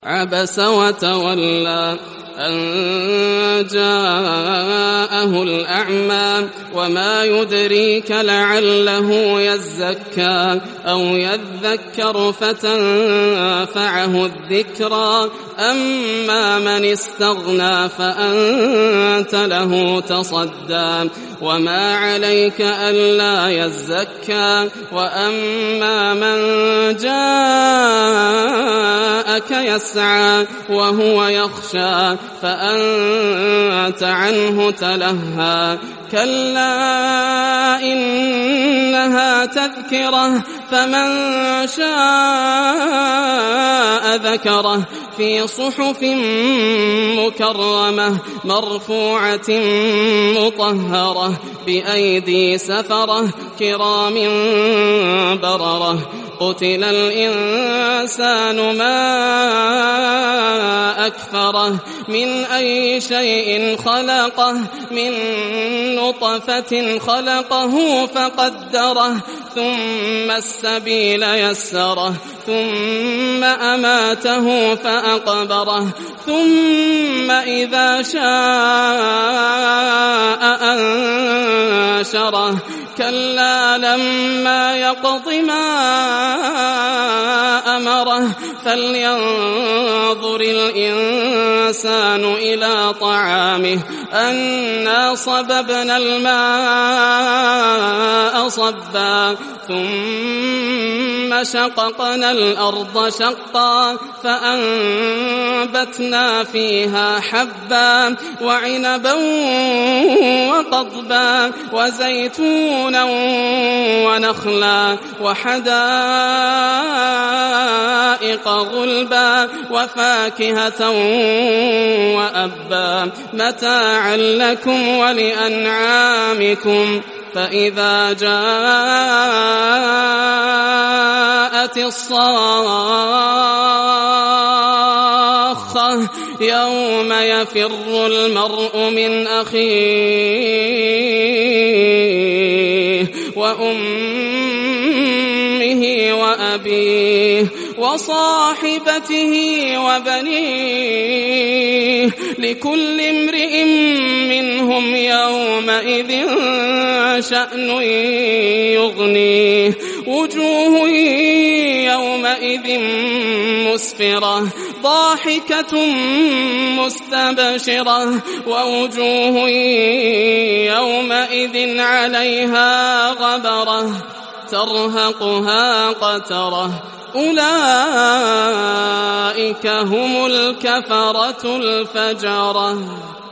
عبس وتولى أن جاءه الأعمى وما يدريك لعله يزكى أو يذكر فتنفعه الذكرى أما من استغنى فأنت له تصدى وما عليك ألا يزكى وأما من جاءك يسعى وهو يخشى فأنت عنه تلهى كلا إنها تذكرة فمن شاء ذكره في صحف مكرمة مرفوعة مطهرة بأيدي سفرة كرام بررة قتل الإنسان ما أكفره من أي شيء خلقه من نطفة خلقه فقدره ثم السبيل يسره ثم أماته فأقبره ثم إذا شاء أنشره كلا لما يقض ما أمره فلينظر الإنسان إلى طعامه أنا صببنا الماء صبا ثم شققنا الأرض شقا فأنبتنا فيها حبا وعنبا وقضبا وزيتونا ونخلا وحدائق غلبا وفاكهة وأبا متاعا لكم ولأنعامكم فإذا جاءت الصاخة يوم يفر المرء من أخيه وأمه وأبيه وصاحبته وبنيه لكل امرئ منهم يومئذ شأن يغنيه وجوه يومئذ مسفرة ضاحكة مستبشرة ووجوه يومئذ عليها غبرة ترهقها قترة أولئك هم الكفرة الفجرة.